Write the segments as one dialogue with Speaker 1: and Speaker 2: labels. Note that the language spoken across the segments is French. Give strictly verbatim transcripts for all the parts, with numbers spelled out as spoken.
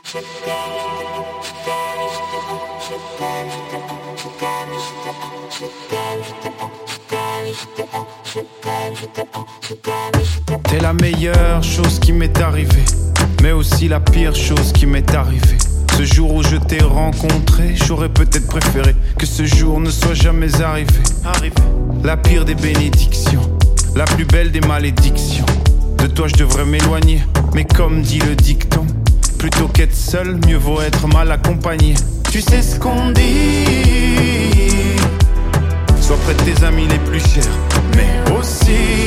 Speaker 1: T'es la meilleure chose qui m'est arrivée, mais aussi la pire chose qui m'est arrivée. Ce jour où je t'ai rencontré, j'aurais peut-être préféré que ce jour ne soit jamais arrivé. La pire des bénédictions, la plus belle des malédictions. De toi je devrais m'éloigner, mais comme dit le dicton, plutôt qu'être seul, mieux vaut être mal accompagné. Tu sais ce qu'on dit, sois près de tes amis les plus chers, mais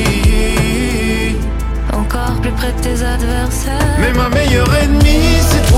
Speaker 1: aussi
Speaker 2: encore plus près de tes adversaires.
Speaker 1: Mais ma meilleure ennemie, c'est